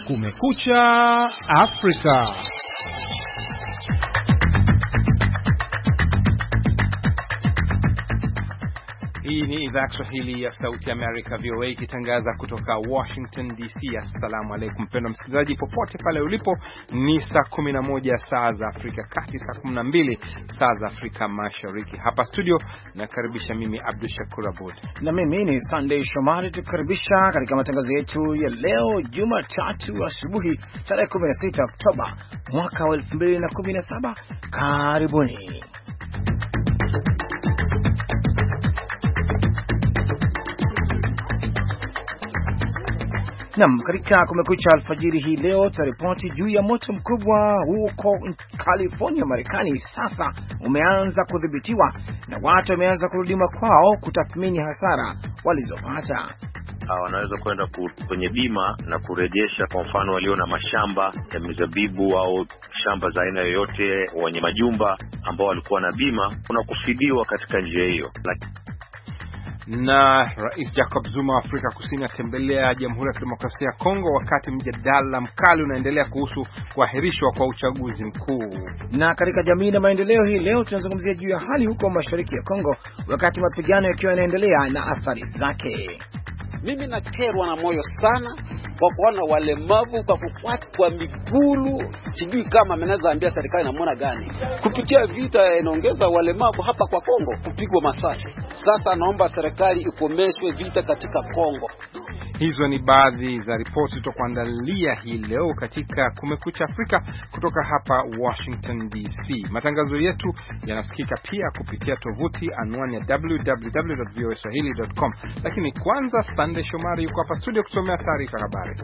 Kumekucha Afrika. Hii ni idhaa ya Kiswahili ya Sauti ya Amerika VOA ikitangaza kutoka Washington DC. Assalamu alaykum mpendwa msikilizaji popote pale ulipo. Ni saa 11 saa za Afrika Kati, saa 12 saa za Afrika Mashariki. Hapa studio nakaribisha mimi Abdul Shakur Abud. Na mimi ni Sunday Shomari, tukaribisha katika matangazo yetu ya leo Jumatatu asubuhi tarehe 16 Oktoba mwaka wa 2017. Karibuni. Naam, katika kumekucha alfajiri hii leo taripoti juu ya moto mkubwa huko California, Marekani. Sasa umeanza kudhibitiwa na watu wameanza kurudi makwao kutathmini hasara walizopata. Wanaweza kwenda kwenye bima na kurejesha, kwa mfano walio na mashamba ya mizabibu au shamba za aina yoyote, wenye majumba ambao walikuwa na bima, kuna kufidiwa katika njia hiyo. Na Rais Jacob Zuma wa Afrika Kusini atembelea Jamhuri ya Kidemokrasia ya Kongo wakati mjadala mkali unaendelea kuhusu kuahirishwa kwa uchaguzi mkuu. Na katika jamii na maendeleo hii leo tunazungumzia juu ya hali huko mashariki ya Kongo wakati mapigano yakiwa yanaendelea na athari zake. Mimi nakerwa na moyo sana kwa kuona walemavu kwa kukwatwa migulu. Sijui kama mnaweza ambia serikali namna gani kupitia vita inaongeza walemavu hapa kwa Kongo kupigwa masasi. Sasa naomba serikali ikomeshwe vita katika Kongo. Hizo ni baadhi za ripoti tutakuandalia hii leo katika Kumekucha Afrika kutoka hapa Washington DC. Matangazo yetu yanasikika pia kupitia tovuti anwani ya www.voaswahili.com. Lakini kwanza Sunday Shomari yuko hapa studio kusomea taarifa habari.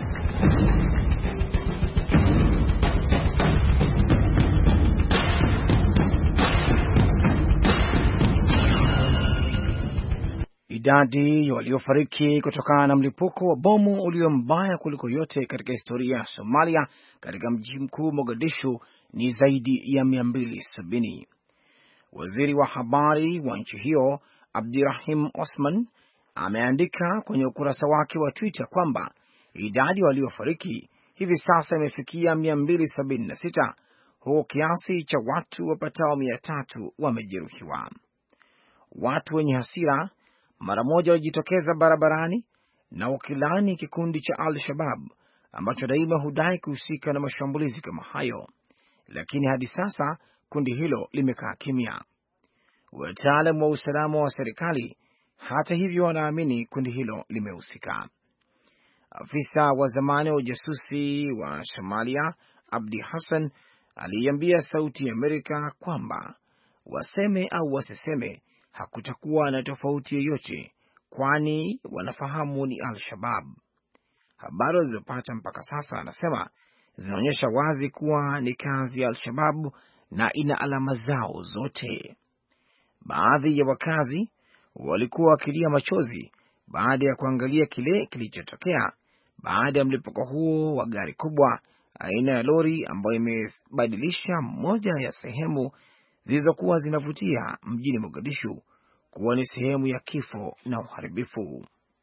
Idadi waliofariki kutokana na mlipuko wa bomu ulio mbaya kuliko yote katika historia ya Somalia katika mji mkuu Mogadishu ni zaidi ya 270. Waziri wa habari wa nchi hiyo Abdirahim Osman ameandika kwenye ukurasa wake wa Twitter kwamba idadi waliofariki hivi sasa imefikia 276, huku kiasi cha watu wapatao 300 wamejeruhiwa. Watu wenye hasira mara moja walijitokeza barabarani na wakilani kikundi cha Al-Shabaab ambacho daima hudai kuhusika na mashambulizi kama hayo, lakini hadi sasa kundi hilo limekaa kimya. Wataalamu wa usalama wa serikali hata hivyo wanaamini kundi hilo limehusika. Afisa wa zamani wa ujasusi wa Somalia Abdi Hassan aliambia Sauti ya Amerika kwamba waseme au wasiseme hakutakuwa na tofauti yoyote, kwani wanafahamu ni Al-Shabaab. Habari zilizopata mpaka sasa, anasema, zinaonyesha wazi kuwa ni kazi ya Al-Shabaab na ina alama zao zote. Baadhi ya wakazi walikuwa wakilia machozi baada ya kuangalia kile kilichotokea baada ya mlipuko huo wa gari kubwa aina ya lori ambayo imebadilisha moja ya sehemu zilizokuwa zinavutia mjini Mogadishu kuwa ni sehemu ya kifo na uharibifu.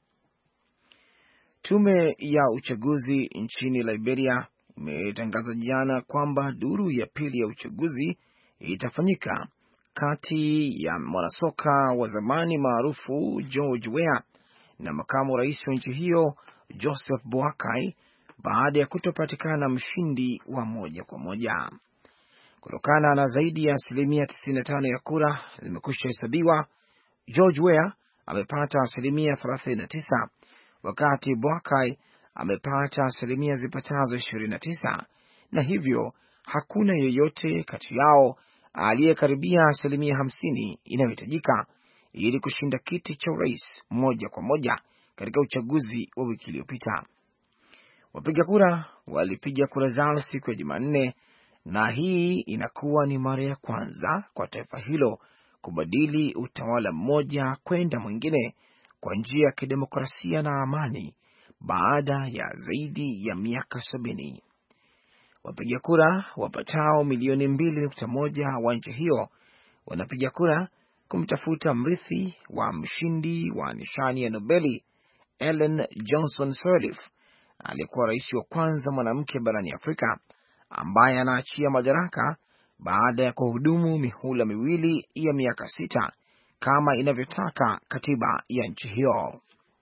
Tume ya uchaguzi nchini Liberia imetangaza jana kwamba duru ya pili ya uchaguzi itafanyika kati ya mwanasoka wa zamani maarufu George Weah na makamu rais wa nchi hiyo Joseph Boakai baada ya kutopatikana mshindi wa moja kwa moja. Kutokana na zaidi ya 95% ya kura zimekwisha hesabiwa, George Weah amepata 39%, wakati Boakai amepata zipatazo 29, na hivyo hakuna yeyote kati yao aliyekaribia 50% inayohitajika ili kushinda kiti cha urais moja kwa moja katika uchaguzi wa wiki iliyopita. Wapiga kura walipiga kura zao siku ya Jumanne, na hii inakuwa ni mara ya kwanza kwa taifa hilo kubadili utawala mmoja kwenda mwingine kwa njia ya kidemokrasia na amani baada ya zaidi ya miaka 70. Wapiga kura wapatao milioni 2.1 wa nchi hiyo wanapiga kura kumtafuta mrithi wa mshindi wa nishani ya Nobeli Ellen Johnson Sirleaf aliyekuwa rais wa kwanza mwanamke barani Afrika ambaye anaachia madaraka baada ya kuhudumu mihula miwili ya miaka 6 kama inavyotaka katiba ya nchi hiyo.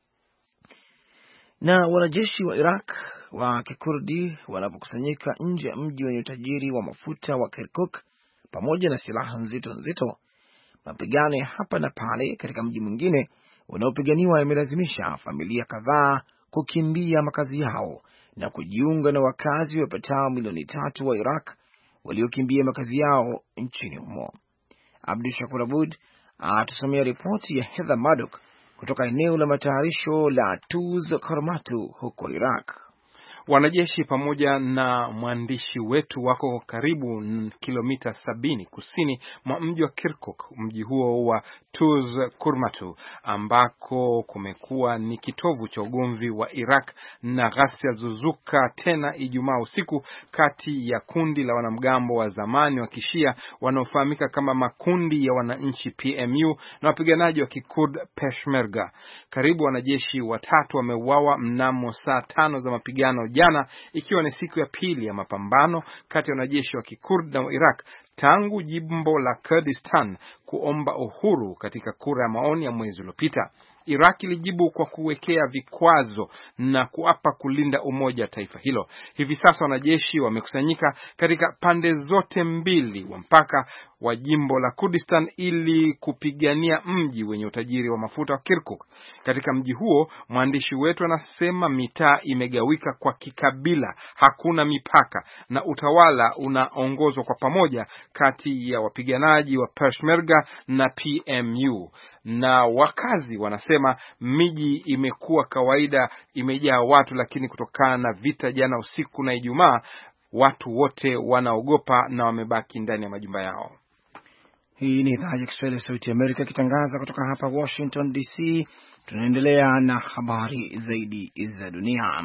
Na wanajeshi wa Iraq wa Kikurdi wanapokusanyika nje ya mji wenye utajiri wa mafuta wa Kirkuk pamoja na silaha nzito, mapigano ya hapa na pale katika mji mwingine unaopiganiwa yamelazimisha familia kadhaa kukimbia makazi yao na kujiunga na wakazi wapatao milioni 3 wa Iraq waliokimbia makazi yao nchini humo. Abdul Shakur Abud atusomea ripoti ya Heather Maddock kutoka eneo la matayarisho la Tuz Karmatu huko Iraq. Wanajeshi pamoja na mwandishi wetu wako karibu kilomita 70 kusini mwa mji wa Kirkuk, mji huo wa Tuz Kurmatu, ambako kumekuwa ni kitovu cha ugomvi wa Iraq na ghasia zuzuka tena Ijumaa usiku kati ya kundi la wanamgambo wa zamani wa Kishia wanaofahamika kama makundi ya wananchi PMU na wapiganaji wa Kikurd Peshmerga. Karibu wanajeshi 3 wameuawa mnamo saa 5 za mapigano jana, ikiwa ni siku ya pili ya mapambano kati ya wanajeshi wa Kikurd na Iraq tangu jimbo la Kurdistan kuomba uhuru katika kura ya maoni ya mwezi uliopita. Iraq ilijibu kwa kuwekea vikwazo na kuapa kulinda umoja wa taifa hilo. Hivi sasa wanajeshi wamekusanyika katika pande zote mbili wa mpaka wa jimbo la Kurdistan ili kupigania mji wenye utajiri wa mafuta wa Kirkuk. Katika mji huo, mwandishi wetu anasema mitaa imegawika kwa kikabila, hakuna mipaka na utawala unaongozwa kwa pamoja kati ya wapiganaji wa Peshmerga na PMU. Na wakazi wanasema miji imekuwa kawaida imejaa watu, lakini kutokana na vita jana usiku na Ijumaa, watu wote wanaogopa na wamebaki ndani ya majumba yao. Hii ni idhaa ya Kiswahili ya Sauti ya Amerika ikitangaza kutoka hapa Washington DC. Tunaendelea na habari zaidi za dunia.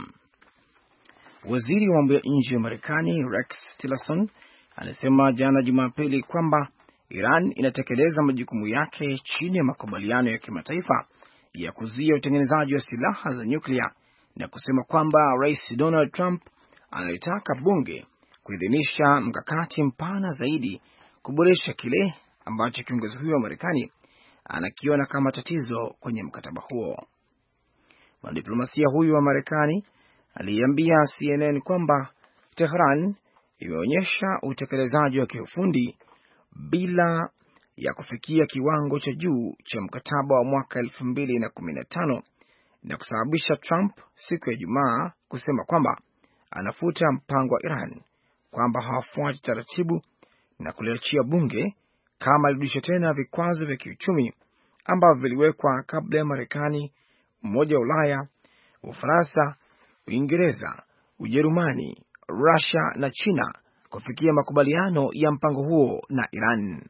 Waziri wa mambo ya nje wa Marekani Rex Tillerson alisema jana Jumapili kwamba Iran inatekeleza majukumu yake chini ya makubaliano ya kimataifa ya kuzuia utengenezaji wa silaha za nyuklia na kusema kwamba Rais Donald Trump analitaka bunge kuidhinisha mkakati mpana zaidi kuboresha kile ambacho kiongozi huyo wa Marekani anakiona kama tatizo kwenye mkataba huo. Mwanadiplomasia huyo wa Marekani aliambia CNN kwamba Tehran imeonyesha utekelezaji wa kiufundi bila ya kufikia kiwango cha juu cha mkataba wa mwaka 2015 na kusababisha Trump siku ya Ijumaa kusema kwamba anafuta mpango wa Iran kwamba hawafuati taratibu na kuliachia bunge kama alirudisha tena vikwazo vya kiuchumi ambavyo viliwekwa kabla ya Marekani, Umoja wa Ulaya, Ufaransa, Uingereza, Ujerumani, Russia na China kufikia makubaliano ya mpango huo na Iran.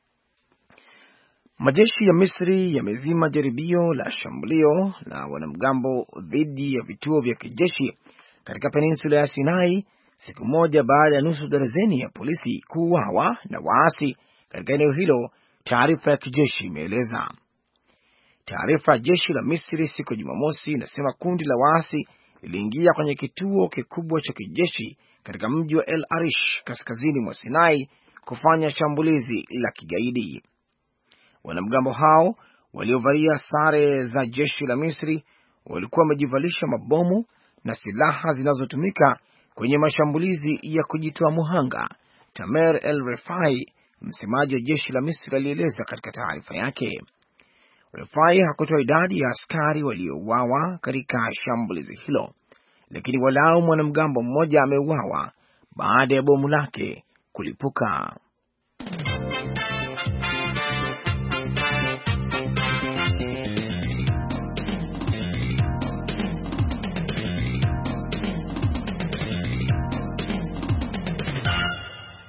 Majeshi ya Misri yamezima jaribio la shambulio la wanamgambo dhidi ya vituo vya kijeshi katika peninsula ya Sinai, siku moja baada ya nusu darzeni ya polisi kuuawa na waasi katika eneo hilo, taarifa ya kijeshi imeeleza. Taarifa ya jeshi la Misri siku ya Jumamosi inasema kundi la waasi liliingia kwenye kituo kikubwa cha kijeshi katika mji wa El Arish kaskazini mwa Sinai kufanya shambulizi la kigaidi. Wanamgambo hao waliovalia sare za jeshi la Misri walikuwa wamejivalisha mabomu na silaha zinazotumika kwenye mashambulizi ya kujitoa muhanga. Tamer El Refai, msemaji wa jeshi la Misri, alieleza katika taarifa yake. Refai hakutoa idadi ya askari waliouawa katika shambulizi hilo, lakini walau mwanamgambo mmoja ameuawa baada ya bomu lake kulipuka.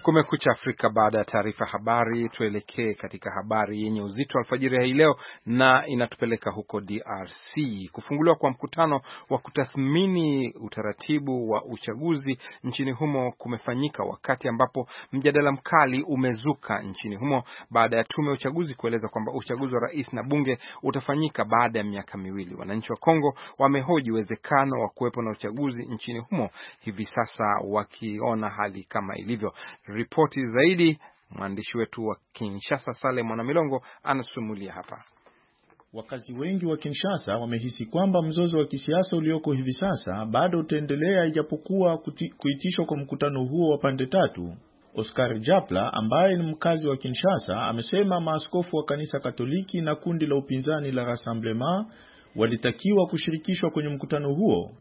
Kumekucha Afrika. Baada ya taarifa habari, tuelekee katika habari yenye uzito alfajiri hii leo, na inatupeleka huko DRC. Kufunguliwa kwa mkutano wa kutathmini utaratibu wa uchaguzi nchini humo kumefanyika wakati ambapo mjadala mkali umezuka nchini humo baada ya tume ya uchaguzi kueleza kwamba uchaguzi wa rais na bunge utafanyika baada ya miaka miwili. Wananchi wa Kongo wamehoji uwezekano wa kuwepo na uchaguzi nchini humo hivi sasa, wakiona hali kama ilivyo. Ripoti zaidi mwandishi wetu wa Kinshasa Saleh Mwanamilongo anasumulia hapa. Wakazi wengi wa Kinshasa wamehisi kwamba mzozo wa kisiasa ulioko hivi sasa bado utaendelea ijapokuwa kuitishwa kwa mkutano huo wa pande tatu. Oscar Japla ambaye ni mkazi wa Kinshasa amesema maaskofu wa kanisa Katoliki na kundi la upinzani la Rassemblement walitakiwa kushirikishwa kwenye mkutano huo.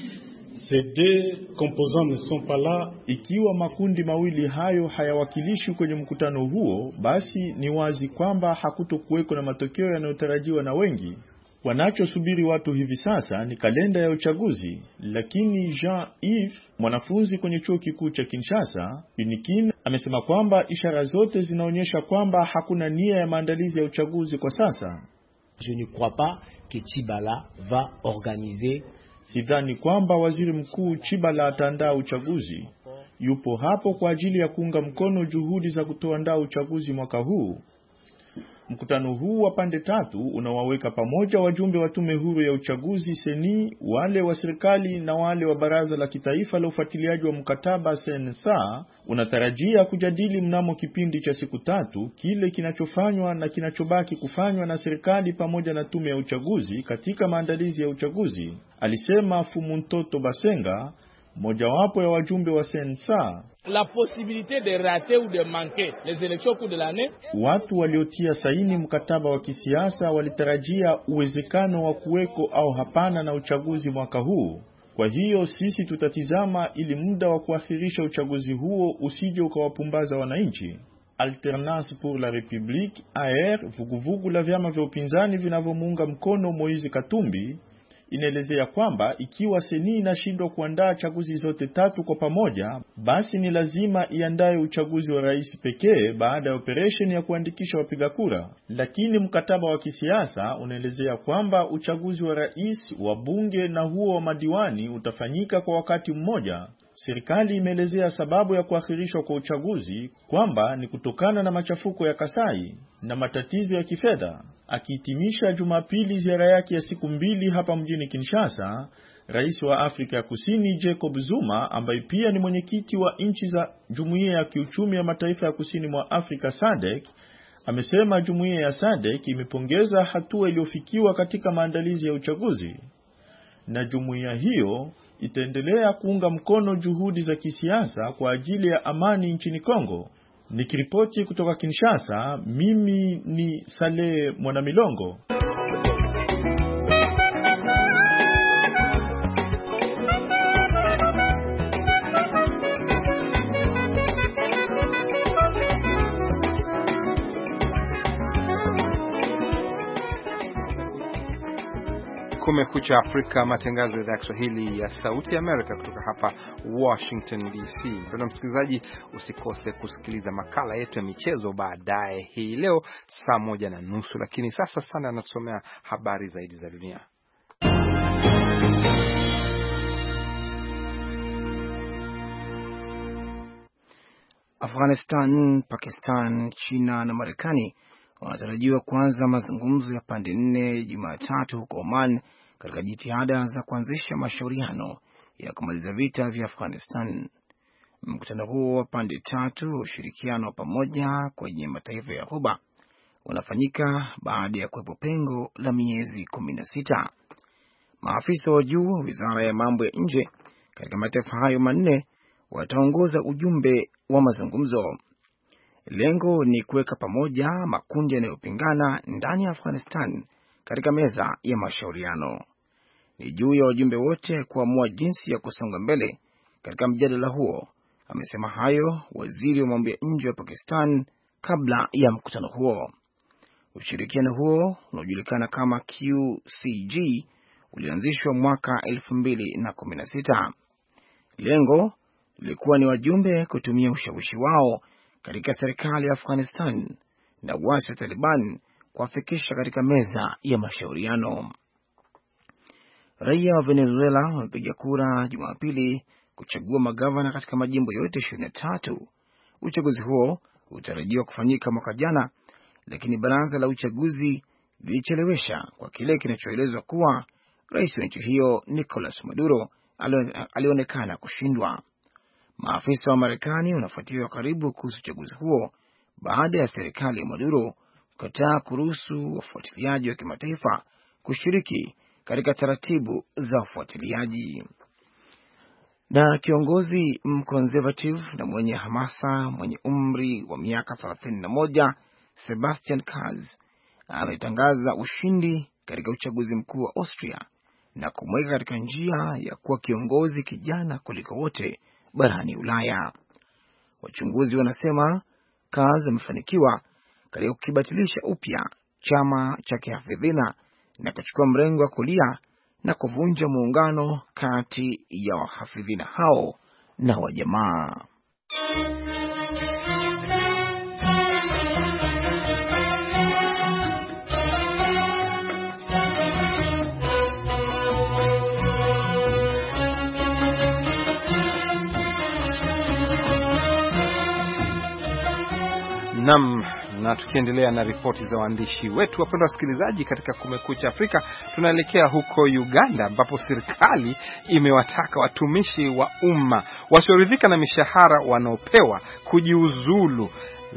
Ces deux composants ne sont pas là. Ikiwa makundi mawili hayo hayawakilishwi kwenye mkutano huo, basi ni wazi kwamba hakutokuweko na matokeo yanayotarajiwa na wengi. Wanachosubiri watu hivi sasa ni kalenda ya uchaguzi, lakini Jean-Yves, mwanafunzi kwenye chuo kikuu cha Kinshasa, UNIKIN, amesema kwamba ishara zote zinaonyesha kwamba hakuna nia ya maandalizi ya uchaguzi kwa sasa. Je ne crois pas que Tshibala va organiser. Sidhani kwamba waziri mkuu Tshibala ataandaa uchaguzi. Yupo hapo kwa ajili ya kuunga mkono juhudi za kutoandaa uchaguzi mwaka huu. Mkutano huu wa pande tatu unawaweka pamoja wajumbe wa tume huru ya uchaguzi seni, wale wa serikali na wale wa baraza la kitaifa la ufuatiliaji wa mkataba CNSA. Unatarajia kujadili mnamo kipindi cha siku tatu kile kinachofanywa na kinachobaki kufanywa na serikali pamoja na tume ya uchaguzi katika maandalizi ya uchaguzi, alisema Fumuntoto Basenga, mojawapo ya wajumbe wa CNSA. La possibilité de rater ou de manquer les élections au cours de l'année. Watu waliotia saini mkataba wa kisiasa walitarajia uwezekano wa kuweko au hapana na uchaguzi mwaka huu. Kwa hiyo sisi tutatizama ili muda wa kuahirisha uchaguzi huo usije ukawapumbaza wananchi. Alternance pour la République, AR, vuguvugu la vyama vya upinzani vinavyomuunga mkono Moise Katumbi, inaelezea kwamba ikiwa seni inashindwa kuandaa chaguzi zote tatu kwa pamoja, basi ni lazima iandae uchaguzi wa rais pekee baada ya operation ya kuandikisha wapiga kura. Lakini mkataba wa kisiasa unaelezea kwamba uchaguzi wa rais, wa bunge na huo wa madiwani utafanyika kwa wakati mmoja. Serikali imeelezea sababu ya kuahirishwa kwa uchaguzi kwamba ni kutokana na machafuko ya Kasai na matatizo ya kifedha. Akihitimisha Jumapili ziara yake ya siku 2 hapa mjini Kinshasa, Rais wa Afrika ya Kusini Jacob Zuma, ambaye pia ni mwenyekiti wa nchi za Jumuiya ya Kiuchumi ya Mataifa ya Kusini mwa Afrika SADC, amesema jumuiya ya SADC imepongeza hatua iliyofikiwa katika maandalizi ya uchaguzi, na jumuiya hiyo itaendelea kuunga mkono juhudi za kisiasa kwa ajili ya amani nchini Kongo. Nikiripoti kutoka Kinshasa, mimi ni Saleh Mwanamilongo. Kumekucha Afrika, matangazo ya Kiswahili ya Sauti ya Amerika kutoka hapa Washington DC. Mpendwa msikilizaji, usikose kusikiliza makala yetu ya michezo baadaye hii leo saa 1:30, lakini sasa sana anatusomea habari zaidi za dunia. Afghanistan, Pakistan, China na Marekani wanatarajiwa kuanza mazungumzo ya pande 4 Jumatatu huko Oman katika jitihada za kuanzisha mashauriano ya kumaliza vita vya Afghanistan. Mkutano huo wa pande tatu, ushirikiano pamoja kwenye mataifa ya Ghuba, unafanyika baada ya kuwepo pengo la miezi 16. Maafisa wa juu wa Wizara ya Mambo ya Nje katika mataifa hayo manne wataongoza ujumbe wa mazungumzo. Lengo ni kuweka pamoja makundi yanayopingana ndani ya Afghanistan katika meza ya mashauriano. Ni juu ya wajumbe wote kuamua jinsi ya kusonga mbele katika mjadala huo, amesema hayo waziri wa mambo ya nje wa Pakistan kabla ya mkutano huo. Ushirikiano huo unaojulikana kama QCG ulianzishwa mwaka 2016. Lengo ilikuwa ni wajumbe kutumia ushawishi wao katika serikali ya Afghanistan na uasi wa Taliban kuwafikisha katika meza ya mashauriano. Raia wa Venezuela wamepiga kura Jumapili kuchagua magavana katika majimbo yote 23. Uchaguzi huo utarajiwa kufanyika mwaka jana, lakini baraza la uchaguzi lilichelewesha kwa kile kinachoelezwa kuwa rais wa nchi hiyo Nicolas Maduro alionekana kushindwa. Maafisa wa Marekani wanafuatilia karibu kuhusu uchaguzi huo baada ya serikali ya Maduro kukataa kuruhusu wafuatiliaji wa kimataifa kushiriki katika taratibu za ufuatiliaji. Na kiongozi mconservative na mwenye hamasa mwenye umri wa miaka 31 Sebastian Kurz ametangaza ushindi katika uchaguzi mkuu wa Austria na kumweka katika njia ya kuwa kiongozi kijana kuliko wote barani Ulaya. Wachunguzi wanasema Kurz amefanikiwa katika kukibatilisha upya chama cha kihafidhina na kuchukua mrengo wa kulia na kuvunja muungano kati ya wahafidhina hao na wajamaa. Nam, na tukiendelea na ripoti za waandishi wetu, wapendwa wasikilizaji, katika Kumekucha Afrika tunaelekea huko Uganda ambapo serikali imewataka watumishi wa umma wasioridhika na mishahara wanaopewa kujiuzulu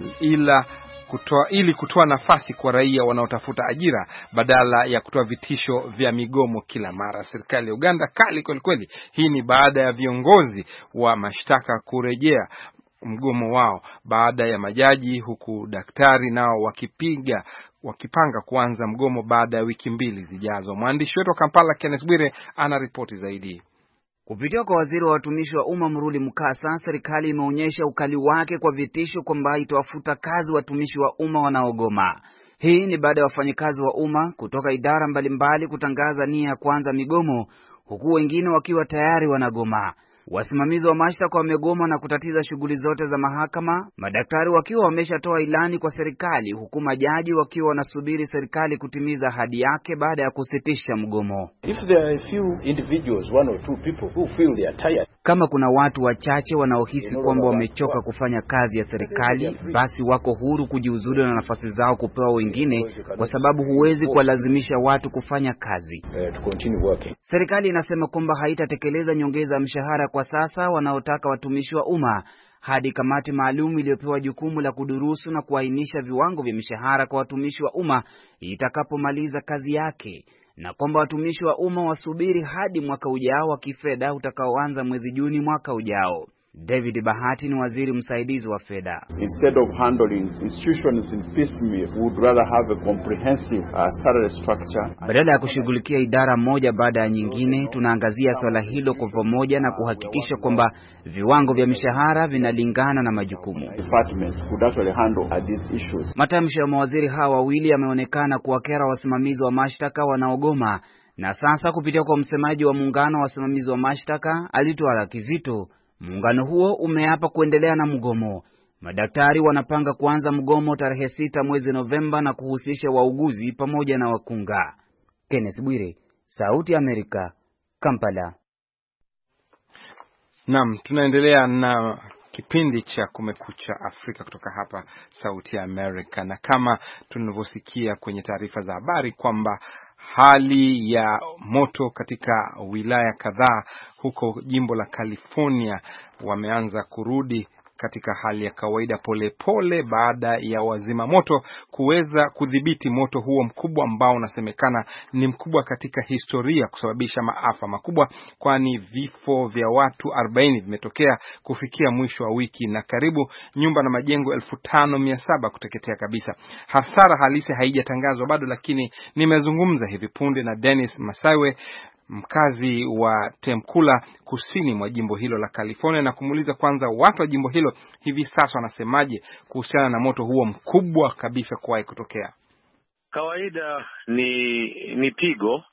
ili kutoa nafasi kwa raia wanaotafuta ajira badala ya kutoa vitisho vya migomo kila mara. Serikali ya Uganda kali kweli kweli. Hii ni baada ya viongozi wa mashtaka kurejea mgomo wao baada ya majaji, huku daktari nao wakipanga kuanza mgomo baada ya wiki 2 zijazo. Mwandishi wetu wa Kampala Kenneth Bwire ana ripoti zaidi. Kupitia kwa waziri wa watumishi wa umma Muruli Mukasa, serikali imeonyesha ukali wake kwa vitisho kwamba itawafuta kazi watumishi wa umma wanaogoma. Hii ni baada ya wafanyikazi wa umma kutoka idara mbalimbali kutangaza nia ya kuanza migomo, huku wengine wakiwa tayari wanagoma. Wasimamizi wa mashtaka wamegoma na kutatiza shughuli zote za mahakama, madaktari wakiwa wameshatoa ilani kwa serikali, huku majaji wakiwa wanasubiri serikali kutimiza ahadi yake baada ya kusitisha mgomo. Kama kuna watu wachache wanaohisi kwamba wamechoka kufanya kazi ya serikali, basi wako huru kujiuzulu na nafasi zao kupewa wengine, kwa sababu huwezi kuwalazimisha watu kufanya kazi. Serikali inasema kwamba haitatekeleza nyongeza ya mshahara kwa sasa wanaotaka watumishi wa umma hadi kamati maalum iliyopewa jukumu la kudurusu na kuainisha viwango vya mishahara kwa watumishi wa umma itakapomaliza kazi yake, na kwamba watumishi wa umma wasubiri hadi mwaka ujao wa kifedha utakaoanza mwezi Juni mwaka ujao. David Bahati ni waziri msaidizi wa fedha. Instead of handling institutions in piecemeal, we would rather have a comprehensive salary structure. Badala ya kushughulikia idara moja baada ya nyingine, tunaangazia swala hilo kwa pamoja na kuhakikisha kwamba viwango vya mishahara vinalingana na majukumu. Departments could actually handle these issues. Matamshi ya mawaziri hawa wawili yameonekana kuwakera wasimamizi wa mashtaka wanaogoma, na sasa kupitia kwa msemaji wa muungano wa wasimamizi wa mashtaka Alitwala Kizito, muungano huo umeapa kuendelea na mgomo. Madaktari wanapanga kuanza mgomo tarehe 6 mwezi Novemba na kuhusisha wauguzi pamoja na wakunga. Kenneth Bwire, Sauti ya Amerika, Kampala. Naam, tunaendelea na kipindi cha Kumekucha Afrika kutoka hapa Sauti ya Amerika, na kama tunavyosikia kwenye taarifa za habari kwamba hali ya moto katika wilaya kadhaa huko jimbo la California wameanza kurudi katika hali ya kawaida pole baada ya wazima moto kuweza kudhibiti moto huo mkubwa ambao unasemekana ni mkubwa katika historia, kusababisha maafa makubwa, kwani vifo vya watu 40 vimetokea kufikia mwisho wa wiki na karibu nyumba na majengo 5700 kuteketea kabisa. Hasara halisi haijatangazwa bado, lakini nimezungumza hivi punde na Dennis Masaiwe, mkazi wa Temkula kusini mwa jimbo hilo la California, na kumuuliza kwanza watu wa jimbo hilo hivi sasa wanasemaje kuhusiana na moto huo mkubwa kabisa kuwahi kutokea. Kawaida ni pigo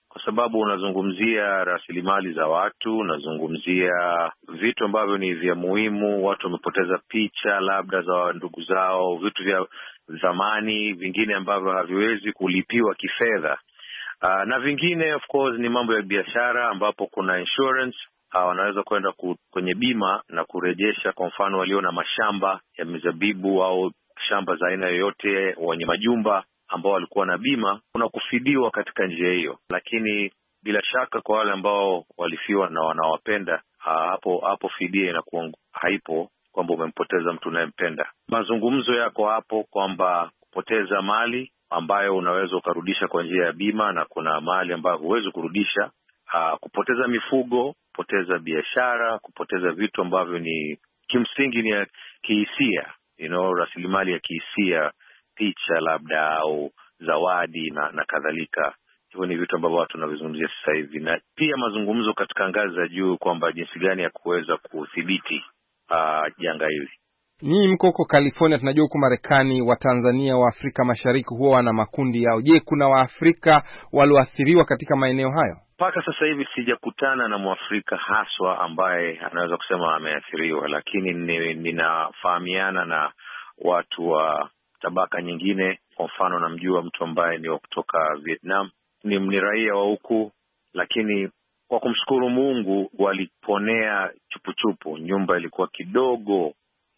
kwa sababu unazungumzia rasilimali za watu, unazungumzia vitu ambavyo ni vya muhimu. Watu wamepoteza picha labda za ndugu zao, vitu vya zamani vingine ambavyo haviwezi kulipiwa kifedha. Na vingine of course ni mambo ya biashara ambapo kuna insurance. Wanaweza kwenda kwenye bima na kurejesha, kwa mfano walio na mashamba ya mizabibu au shamba za aina yoyote, wenye majumba ambao walikuwa na bima, kuna kufidiwa katika njia hiyo. Lakini bila shaka kwa wale ambao walifiwa na wanawapenda, hapo fidia inakuwa haipo, kwamba umempoteza mtu unayempenda. Mazungumzo yako hapo kwamba kupoteza mali ambayo unaweza ukarudisha kwa njia ya bima, na kuna mali ambayo huwezi kurudisha. Kupoteza mifugo, kupoteza biashara, kupoteza vitu ambavyo ni kimsingi ni ya kihisia, rasilimali ya kihisia, picha labda au zawadi na kadhalika. Hivyo ni vitu ambavyo watu wanavizungumzia sasa hivi, na pia mazungumzo katika ngazi za juu kwamba jinsi gani ya kuweza kudhibiti janga hili. Ni mko huko California, tunajua huko Marekani wa Tanzania wa Afrika Mashariki huwa wana makundi yao. Je, kuna Waafrika walioathiriwa katika maeneo hayo? Mpaka sasa hivi sijakutana na Mwafrika haswa ambaye anaweza kusema ameathiriwa, lakini ninafahamiana na watu wa tabaka nyingine. Kwa mfano namjua mtu ambaye ni kutoka Vietnam, ni raia wa huku, lakini kwa kumshukuru Mungu waliponea chupuchupu. Nyumba ilikuwa kidogo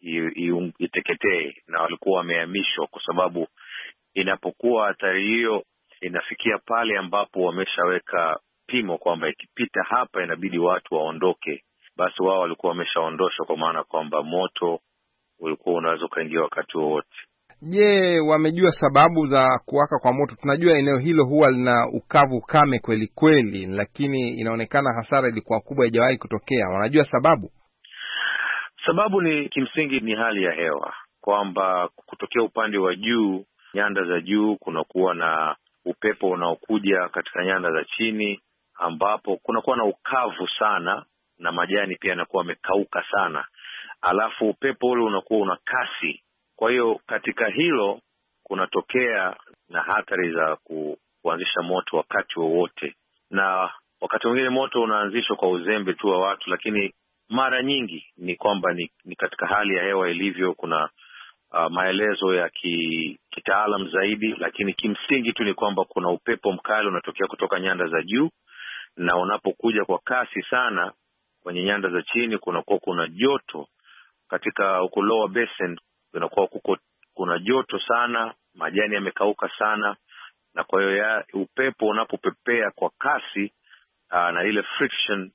iteketee na walikuwa wamehamishwa, kwa sababu inapokuwa hatari hiyo inafikia pale ambapo wameshaweka pimo kwamba ikipita hapa inabidi watu waondoke, basi wao walikuwa wameshaondoshwa, kwa maana kwamba moto ulikuwa unaweza kuingia wakati wowote. Je, wamejua sababu za kuwaka kwa moto? Tunajua eneo hilo huwa lina ukavu kame kweli kweli, lakini inaonekana hasara ilikuwa kubwa, haijawahi kutokea. Wanajua sababu? Sababu ni kimsingi ni hali ya hewa, kwamba kutokea upande wa juu, nyanda za juu, kunakuwa na upepo unaokuja katika nyanda za chini, ambapo kunakuwa na ukavu sana na majani pia yanakuwa yamekauka sana, alafu upepo ule unakuwa una kasi. Kwa hiyo katika hilo kunatokea na hatari za kuanzisha moto wakati wowote, na wakati mwingine moto unaanzishwa kwa uzembe tu wa watu, lakini mara nyingi ni kwamba ni katika hali ya hewa ilivyo. Kuna maelezo ya kitaalam zaidi, lakini kimsingi tu ni kwamba kuna upepo mkali unatokea kutoka nyanda za juu, na unapokuja kwa kasi sana kwenye nyanda za chini kunakuwa kuna joto. Katika huko lower basin kunakuwa kuna joto sana, majani yamekauka sana, na kwa hiyo upepo unapopepea kwa kasi na ile friction,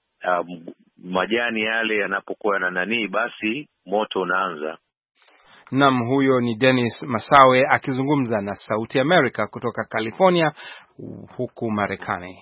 majani yale yanapokuwa na basi moto unaanza. Naam, huyo ni Dennis Masawe akizungumza na Sauti America kutoka California huku Marekani.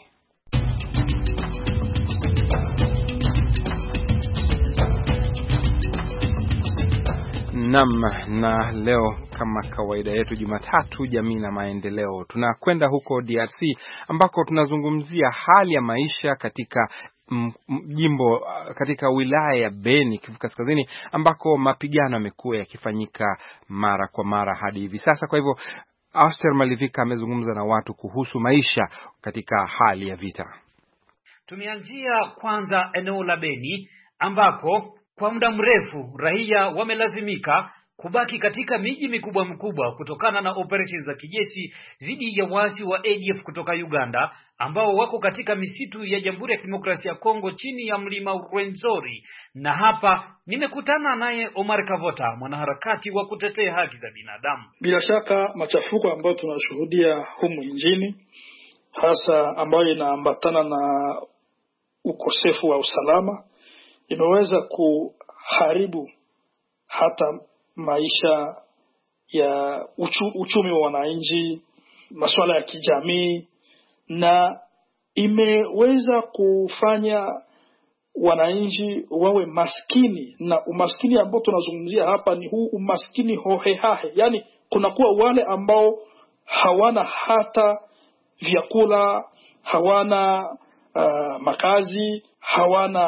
Naam, na leo kama kawaida yetu Jumatatu jamii na maendeleo, tunakwenda huko DRC ambako tunazungumzia hali ya maisha katika jimbo katika wilaya ya Beni, Kivu Kaskazini, ambako mapigano yamekuwa yakifanyika mara kwa mara hadi hivi sasa. Kwa hivyo Auster Malivika amezungumza na watu kuhusu maisha katika hali ya vita. Tumeanzia kwanza eneo la Beni ambako kwa muda mrefu raia wamelazimika kubaki katika miji mikubwa kutokana na operesheni za kijeshi dhidi ya waasi wa ADF kutoka Uganda ambao wako katika misitu ya Jamhuri ya Kidemokrasia ya Kongo chini ya mlima Rwenzori. Na hapa nimekutana naye Omar Kavota, mwanaharakati wa kutetea haki za binadamu. Bila shaka machafuko ambayo tunashuhudia humu nchini, hasa ambayo inaambatana na ukosefu wa usalama, imeweza kuharibu hata maisha ya uchumi wa wananchi, masuala ya kijamii, na imeweza kufanya wananchi wawe maskini. Na umaskini ambao tunazungumzia hapa ni huu umaskini hohehahe, yani kunakuwa wale ambao hawana hata vyakula, hawana makazi, hawana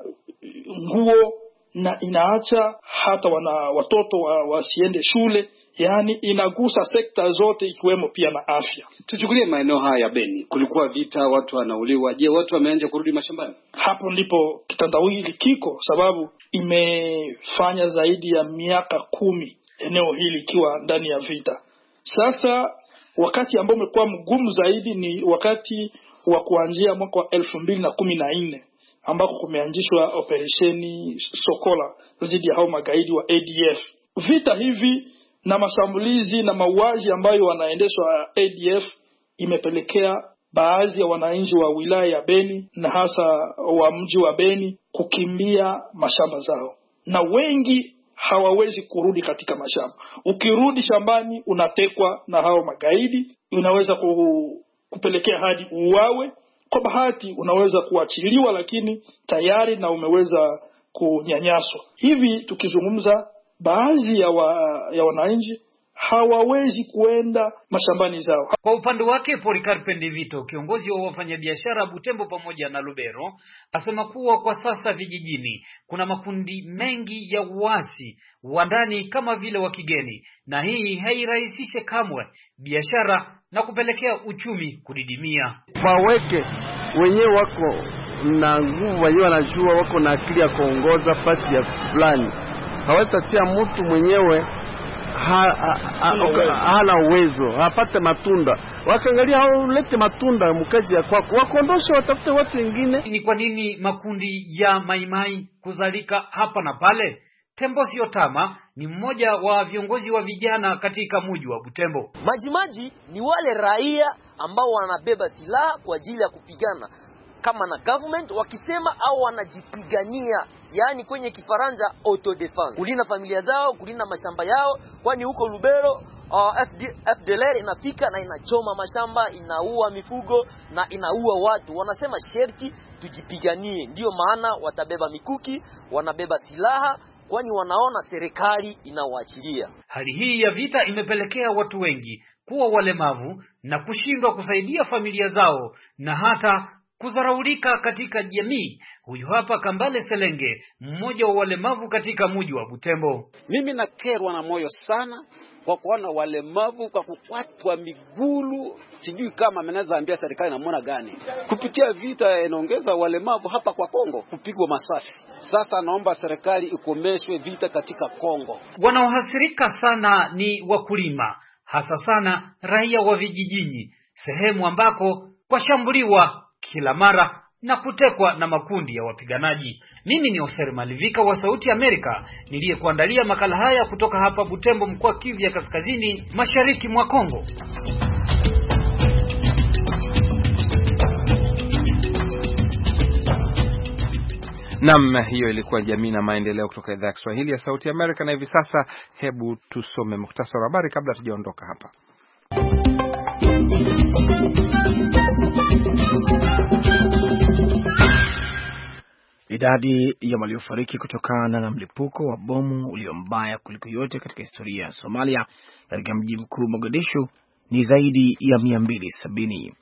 nguo, na inaacha hata watoto wasiende shule. yaani inagusa sekta zote ikiwemo pia na afya. Tuchukulie maeneo haya ya Beni, kulikuwa vita, watu wanauliwa. Je, watu wameanza kurudi mashambani? Hapo ndipo kitandawili kiko, sababu imefanya zaidi ya miaka 10 eneo hili ikiwa ndani ya vita. Sasa wakati ambao umekuwa mgumu zaidi ni wakati wa kuanzia mwaka wa 2014 ambako kumeanzishwa operesheni Sokola dhidi ya hao magaidi wa ADF. Vita hivi na mashambulizi na mauaji ambayo wanaendeshwa ADF imepelekea baadhi ya wananchi wa wilaya ya Beni na hasa wa mji wa Beni kukimbia mashamba zao, na wengi hawawezi kurudi katika mashamba. Ukirudi shambani unatekwa na hao magaidi, unaweza kupelekea hadi uwawe. Kwa bahati unaweza kuachiliwa, lakini tayari na umeweza kunyanyaswa. Hivi tukizungumza, baadhi ya wananchi hawawezi kuenda mashambani zao. Kwa upande wake Polikarpe Ndivito, kiongozi wa wafanyabiashara Butembo pamoja na Lubero, asema kuwa kwa sasa vijijini kuna makundi mengi ya uasi wa ndani kama vile wa kigeni, na hii hairahisishe kamwe biashara na kupelekea uchumi kudidimia. Waweke wenyewe wako na nguvu, wenyewe wanajua, wako na akili ya kuongoza pasi ya fulani. Hawatatia mtu mwenyewe hana uwezo, hapate matunda. Wakaangalia hao lete matunda mkazi ya kwako, wakondosha, watafute watu wengine. Ni kwa nini makundi ya maimai kuzalika hapa na pale? Tembo Siotama ni mmoja wa viongozi wa vijana katika mji wa Butembo. Majimaji ni wale raia ambao wanabeba silaha kwa ajili ya kupigana kama na government, wakisema au wanajipigania, yani kwenye Kifaransa auto defense, kulinda familia zao, kulinda mashamba yao. Kwani huko Lubero FDLR inafika na inachoma mashamba, inaua mifugo na inaua watu. Wanasema sherti tujipiganie, ndio maana watabeba mikuki, wanabeba silaha, kwani wanaona serikali inawaachilia. Hali hii ya vita imepelekea watu wengi kuwa walemavu na kushindwa kusaidia familia zao na hata kudharaulika katika jamii. Huyu hapa Kambale Selenge, mmoja wa walemavu katika mji wa Butembo. Mimi nakerwa na moyo sana kwa kuona walemavu kwa kukwatwa migulu. Sijui kama amenaweza ambia serikali namna gani. Kupitia vita inaongeza walemavu hapa kwa Kongo kupigwa masasi. Sasa naomba serikali ikomeshwe vita katika Kongo. Wanaohasirika sana ni wakulima, hasa sana raia wa vijijini, sehemu ambako kwashambuliwa kila mara na kutekwa na makundi ya wapiganaji. Mimi ni Oser Malivika wa Sauti Amerika, niliyekuandalia makala haya kutoka hapa Butembo, mkoa Kivu ya Kaskazini, mashariki mwa Kongo. Naam, hiyo ilikuwa Jamii na Maendeleo kutoka idhaa ya Kiswahili ya Sauti Amerika, na hivi sasa hebu tusome muhtasari wa habari kabla tujaondoka hapa. Idadi ya waliofariki kutokana na mlipuko wa bomu ulio mbaya kuliko yote katika historia ya Somalia katika mji mkuu Mogadishu ni zaidi ya 270.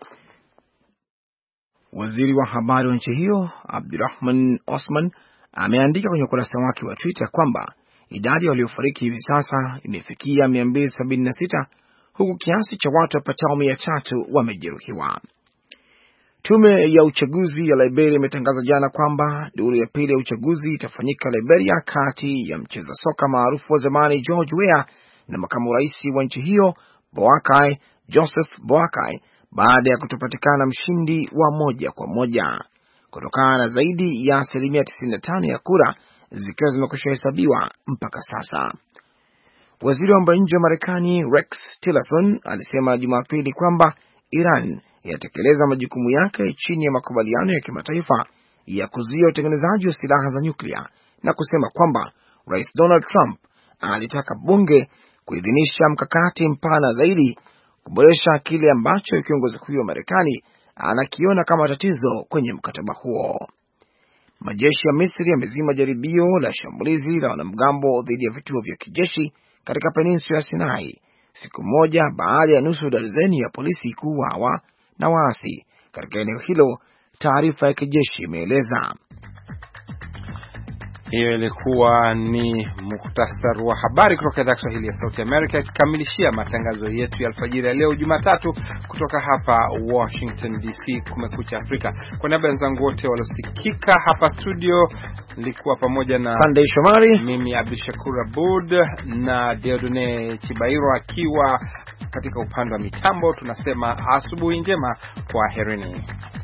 Waziri wa habari wa nchi hiyo Abdurrahman Osman ameandika kwenye ukurasa wake wa Twitter kwamba idadi ya waliofariki hivi sasa imefikia 276, huku kiasi cha watu wapatao 300 wamejeruhiwa. Tume ya uchaguzi ya Liberia imetangaza jana kwamba duru ya pili ya uchaguzi itafanyika Liberia kati ya mcheza soka maarufu wa zamani George Weah na makamu rais wa nchi hiyo Joseph Boakai baada ya kutopatikana mshindi wa moja kwa moja kutokana na zaidi ya 95% ya kura zikiwa zimekwisha hesabiwa mpaka sasa. Waziri wa mambo ya nje wa Marekani Rex Tillerson alisema Jumapili kwamba Iran yatekeleza majukumu yake chini ya makubaliano ya kimataifa ya kuzuia utengenezaji wa silaha za nyuklia, na kusema kwamba Rais Donald Trump alitaka bunge kuidhinisha mkakati mpana zaidi kuboresha kile ambacho kiongozi huyo wa Marekani anakiona kama tatizo kwenye mkataba huo. Majeshi ya Misri yamezima jaribio la shambulizi la wanamgambo dhidi ya vituo vya kijeshi katika peninsula ya Sinai, siku moja baada ya nusu darzeni ya polisi kuuawa na waasi katika eneo hilo, taarifa ya kijeshi imeeleza. Hiyo ilikuwa ni muhtasari wa habari kutoka idhaa ya Kiswahili ya Sauti America, ikikamilishia matangazo yetu ya alfajiri ya leo Jumatatu kutoka hapa Washington DC, Kumekucha Afrika. Kwa niaba ya wenzangu wote waliosikika hapa studio, nilikuwa pamoja na Sunday Shomari, mimi Abdushakur Abud na Deodone Chibairo akiwa katika upande wa mitambo. Tunasema asubuhi njema, kwa herini.